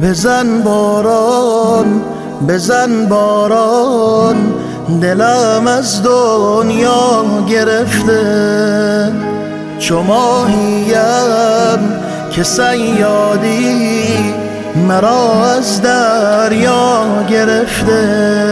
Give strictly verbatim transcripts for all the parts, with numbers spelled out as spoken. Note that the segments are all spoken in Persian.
بزن باران بزن باران، دلم از دنیا گرفته. چو ماهیم که صیادی مرا از دریا گرفته.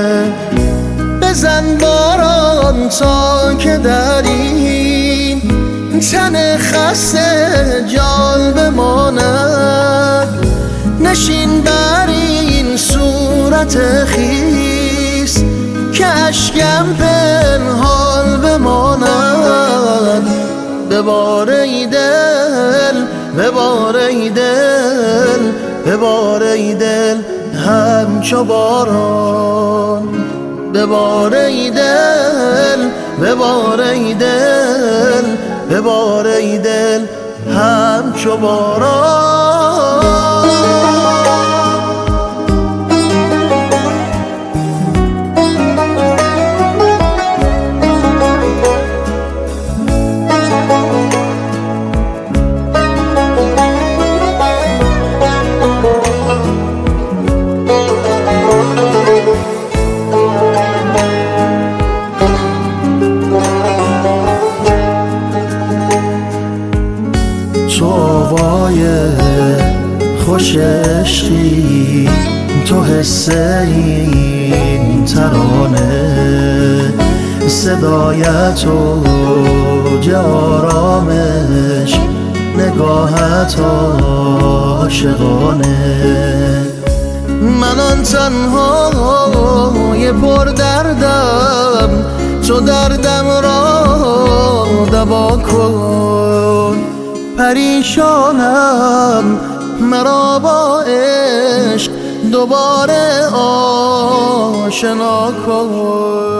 بزن باران تا که در این تن خسته جان بماند. نشین بر این صورت خیس که اشکم پنهان بماند. ببار ای دل ببار ای دل ببار ای دل همچو باران. ببار ای دل ببار ای دل ببار ای دل همچو باران. تو آوای خوش عشقی، تو حس این ترانه، صدایت و آرامش، نگاهت عاشقانه. من آن تنهای پر دردم، تو دردم را دوا کن. پریشانم مرا با عشق دوباره آشنا کن.